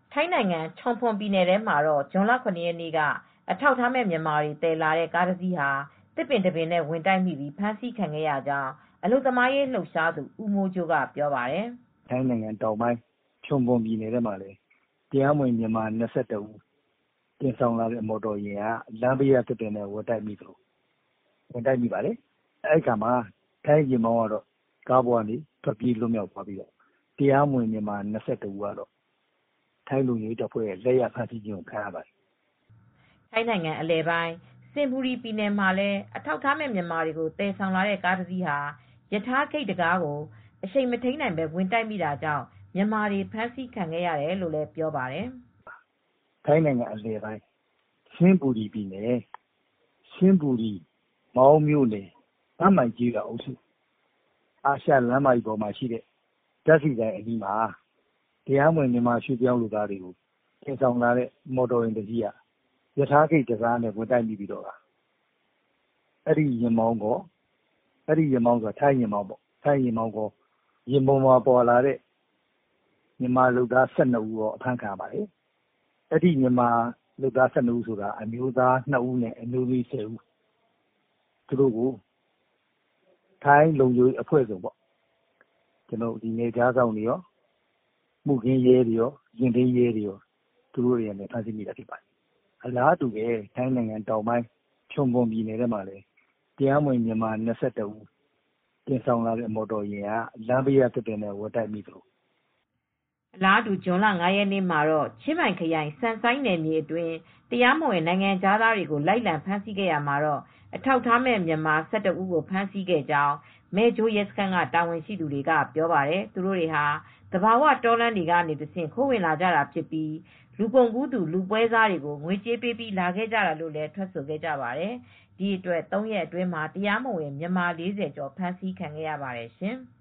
ထိုင်းနိုင်ငံ ချုံဖွန်ပြည်နယ်ထဲမှာတော့ ဇွန်လ ၇ ရက်နေ့က အထောက်အထားမဲ့မြန်မာတွေသယ်လာတဲ့ကားတစ်စီးဟာ သစ်ပင်တပင်နဲ့ဝင်တိုက်မိပြီး ဖမ်းဆီးခံခဲ့ရကြောင်း အလုပ်သမားရေးလှုပ်ရှားသူ ဦးမိုးကြိုးကပြောပါတယ်။ "ထိုင်းနိုင်ငံတောင်ပိုင်း ချုံဖွန်ပြည်နယ်ထဲမှာလည်း တရားမဝင်မြန်မာ ၂၁ ဦးတင်ဆောင်လာတဲ့မော်တော်ယာဉ်က လမ်းဘေးကသစ်ပင်နဲ့ဝင်တိုက်မိပါတယ်။ အဲဒီအခါမှာထိုင်းယာဉ်မောင်းကတော့ကားပေါ်ကနေထွက်ပြေးလွတ်မြောက်သွားပြီး တရားမဝင်မြန်မာ ၂၁ ဦးကတော့ ထိုင်းလုံခြုံရေးတပ်ဖွဲ့ရဲ့လက်ရဖမ်းဆီးခြင်းခံရပါတယ်။ " ထိုင်းနိုင်ငံအလယ်ပိုင်း စင်ဘူရီပြည်နယ်မှာလည်း အထောက်အထားမဲ့မြန်မာတွေကိုသယ်ဆောင်လာတဲ့ကားတစ်စီးဟာ ရထားဂိတ်တံခါးကို အရှိန်မထိန်းနိုင်ပဲဝင်တိုက်မိတာကြောင့် မြန်မာတွေဖမ်းဆီးခံခဲ့ရတယ်လို့လည်းပြောပါတယ်။ "ထိုင်းနိုင်ငံအလယ်ပိုင်း စင်ဘူရီပြည်နယ် စင်ဘူရီမောင်းမြို့နယ် ဘန့်မိုင်ကျေးရွာအုပ်စု အာရှလမ်းမကြီးပေါ်မှာရှိတဲ့ဓါတ်ဆီဆိုင်အနီးမှာ တရားမဝင်မြန်မာရွှေ့ပြောင်းလုပ်သားတွေကိုတင်ဆောင်လာတဲ့မော်တော်ယာဉ်တစ်စီးက ရထားဂိတ်တံခါးနဲ့ဝင်တိုက်မိပြီး အဲဒီယာဉ်မောင်းကော ထိုင်းယာဉ်မောင်းကော ယာဉ်ပေါ်မှာပါလာတဲ့မြန်မာလုပ်သား ၁၂ ဦးကောအဖမ်းခံရပါတယ်။ အဲဒီမြန်မာလုပ်သား ၁၂ ဦးဆိုတာ အမျိုးသား ၂ ဦးနဲ့အမျိုးသမီး ၁၀ ဦး သူတို့ကိုထိုင်းလုံခြုံရေးအဖွဲ့စုံ နယ်ခြားစောင့်တွေကော မှုခင်းရဲတွေကော ယာဉ်ထိန်းရဲတွေကောဖမ်းဆီးမိတာဖြစ်ပါတယ်။ အလားတူပဲ ထိုင်းနိုင်ငံတောင်ပိုင်း ချုံဖွန်ပြည်နယ်ထဲမှာလည်း တရားမဝင်မြန်မာ ၂၁ ဦးတင်ဆောင်လာတဲ့မော်တော်ယာဉ်က လမ်းဘေးကသစ်ပင်နဲ့ဝင်တိုက်မိသလိုအလားတူ ဇွန်လ ၅ ရက်နေ့မှာတော့ ချင်းမိုင်ခရိုင် စန်ဆိုင်းနယ်မြေအတွင်း တရားမဝင်နိုင်ငံခြားသားတွေကို လိုက်လံဖမ်းဆီးခဲ့ရာမှာ အထောက်အထားမဲ့မြန်မာ ၁၁ ဦးကိုဖမ်းဆီးခဲ့ကြောင်း မဲ့ကျိုးရဲစခန်းက တာဝန်ရှိသူတွေကပြောပါတယ်။ သူတို့တွေဟာ သဘာဝတောလမ်းတွေကနေတဆင့် ခိုးဝင်လာကြတာဖြစ်ပြီး လူကုန်ကူးသူလူပွဲစားတွေကို ငွေကြေးပေးပြီးလာခဲ့ကြတာလို့လည်းထွက်ဆိုခဲ့ကြပါတယ်။ ဒီအတွက် ၃ ရက်အတွင်းမှာတရားမဝင်မြန်မာ ၄၀ ကျော်ဖမ်းဆီးခံခဲ့ရပါတယ်ရှင်။